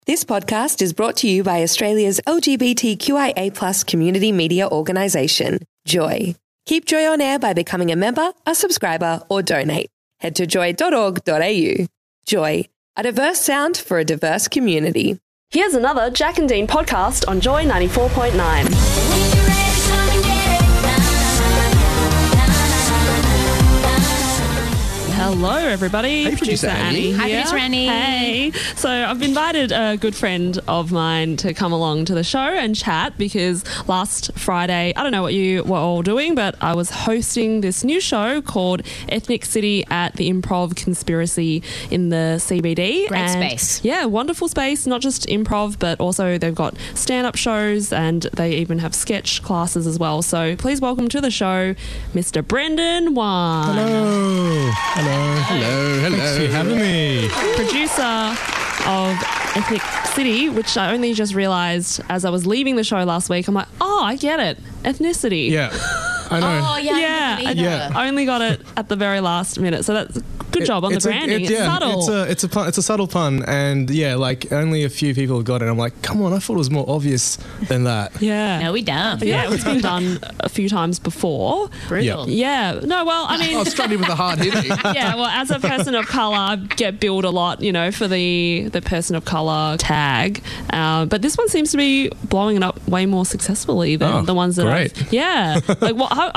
This podcast is brought to you by Australia's LGBTQIA+ community media organisation, Joy. Keep Joy on air by becoming a member, a subscriber, or donate. Head to joy.org.au. Joy, a diverse sound for a diverse community. Here's another Jack and Dean podcast on Joy 94.9. Hello, everybody. Hey, producer Annie. Hi, producer Annie. Hey. So I've invited a good friend of mine to come along to the show and chat because last Friday, I don't know what you were all doing, but I was hosting this new show called Ethnic City at the Improv Conspiracy in the CBD. Great space. Yeah, wonderful space. Not just improv, but also they've got stand-up shows and they even have sketch classes as well. So please welcome to the show, Mr. Brendan Wan. Hello. Thanks for having me. Producer of Ethnic City, which I only just realised as I was leaving the show last week. I'm like, oh, I get it. Ethnicity. Yeah, I know. Oh, yeah. I only got it at the very last minute. So that's good job on the branding. It's subtle. It's a subtle pun, and yeah, like only a few people got it. I'm like, come on, I thought it was more obvious than that. Yeah. No, we don't. Yeah, it's been done a few times before. Brutal. Yeah. No, well, I mean... I was struggling with the hard hitting. Yeah, well, as a person of colour, I get billed a lot, you know, for the person of colour tag. But this one seems to be blowing it up way more successfully than the ones that great. Like,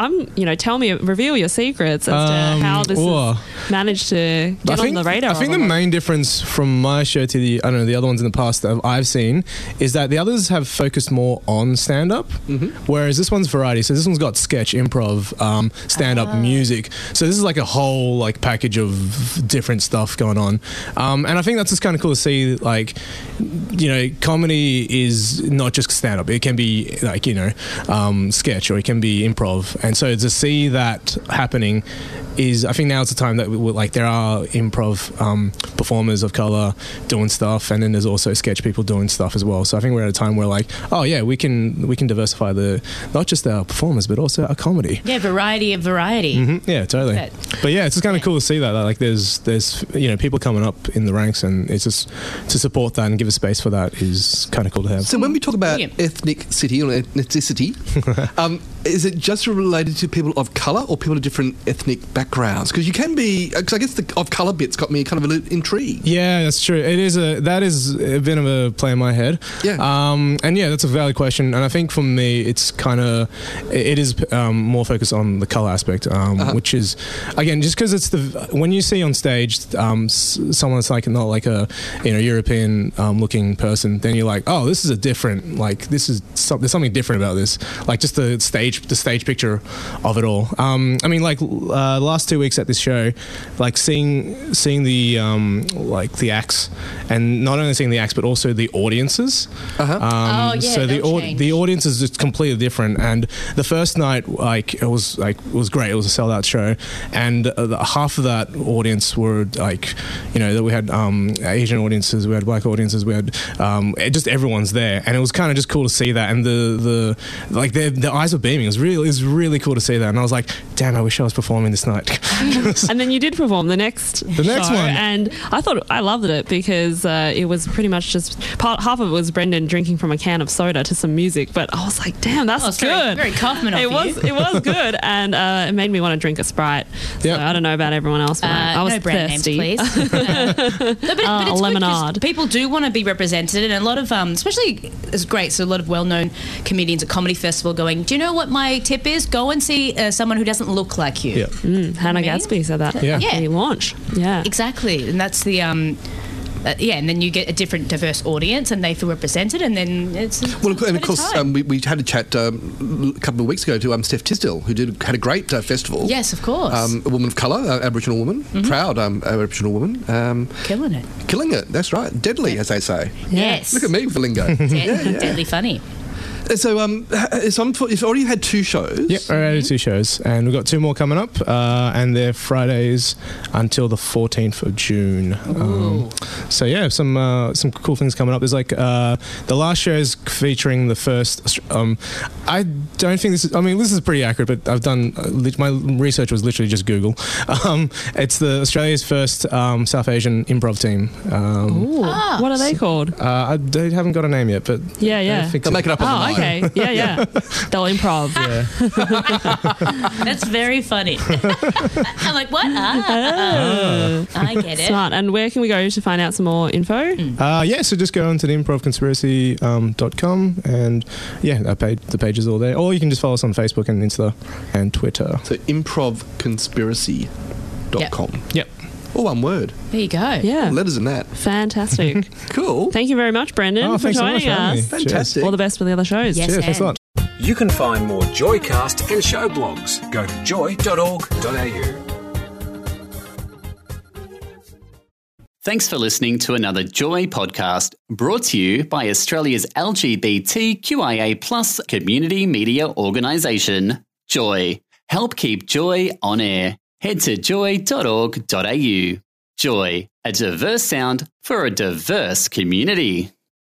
tell me, reveal your secrets as to how this has managed to get on the radar. I think the main difference from my show to the other ones in the past that I've seen is that the others have focused more on stand-up, whereas this one's variety. So this one's got sketch, improv, stand-up, music. So this is like a whole like package of different stuff going on. And I think that's just kind of cool to see, like, you know, comedy is not just stand-up. It can be like, you know, sketch, or it can be improv. And so to see that happening is, I think now it's the time that there are improv performers of colour doing stuff, and then there's also sketch people doing stuff as well. So I think we're at a time where, like, oh yeah, we can diversify not just our performers but also our comedy. Yeah, variety of variety. Mm-hmm. Yeah, totally. But yeah, it's just kind of cool to see that. Like, there's you know, people coming up in the ranks, and it's just to support that and give a space for that is kind of cool to have. So when we talk about ethnic city or ethnicity, is it just related to people of colour or people of different ethnic backgrounds? Because you can be, because I guess the of colour bit's got me kind of a little intrigued. Yeah, that's true. That is a bit of a play in my head. Yeah. And yeah, that's a valid question. And I think for me, it's it is more focused on the colour aspect, which is, again, just because it's when you see on stage someone that's like not like a, you know, European looking person, then you're like, oh, this is a different, like, there's something different about this. Like, just the stage picture of it all. I mean, like, last 2 weeks at this show, like seeing the like the acts, and not only seeing the acts but also the audiences. So the audience is just completely different. And the first night, like, it was great. It was a sold-out show, and half of that audience were, like, you know, that we had Asian audiences, we had black audiences, we had just everyone's there, and it was kind of just cool to see that. And the eyes were beaming. It was really cool to see that. And I was like, damn, I wish I was performing this night. And then you did perform the next show, one, and I loved it because it was pretty much just half of it was Brendan drinking from a can of soda to some music. But I was like, damn, that's good. Very Kaufman of you. It was good, and it made me want to drink a Sprite. So I don't know about everyone else, but I was no brand thirsty. names, please. But it's lemonade. Good, people do want to be represented, and a lot of, especially, it's great. So a lot of well-known comedians at Comedy Festival going, do you know what my tip is? Go and see someone who doesn't look like you. Yeah. Hannah Gadsby said that. Yeah. At launch. Yeah. Exactly, and that's the and then you get a different, diverse audience, and they feel represented, and then it's and of course, we had a chat a couple of weeks ago to Steph Tisdale, who had a great festival. Yes, of course. A woman of colour, Aboriginal woman, proud Aboriginal woman, killing it. That's right, deadly, as they say. Yes. Look at me with the lingo. Deadly funny. So, you've already had 2 shows. Yep, already 2 shows, and we've got 2 more coming up, and they're Fridays until the 14th of June. So yeah, some cool things coming up. There's like the last show is featuring the first. I don't think this is. I mean, this is pretty accurate, but I've done my research was literally just Google. It's the Australia's first South Asian improv team. What are they called? They haven't got a name yet, but Yeah. They'll make it up on the night. Okay. Yeah. They'll improv. Yeah. That's very funny. I'm like, what? I get it. Smart. And where can we go to find out some more info? So just go on to the improvconspiracy.com and the page is all there. Or you can just follow us on Facebook and Insta and Twitter. So improvconspiracy.com. Yep. All one word. There you go. Yeah. Letters in that. Fantastic. Cool. Thank you very much, Brendan, for thanks so much joining for having us. me. Fantastic. All the best for the other shows. Yes, Cheers, thanks a lot. You can find more Joycast and show blogs. Go to joy.org.au. Thanks for listening to another Joy podcast brought to you by Australia's LGBTQIA+ community media organisation, Joy. Help keep Joy on air. Head to joy.org.au. Joy, a diverse sound for a diverse community.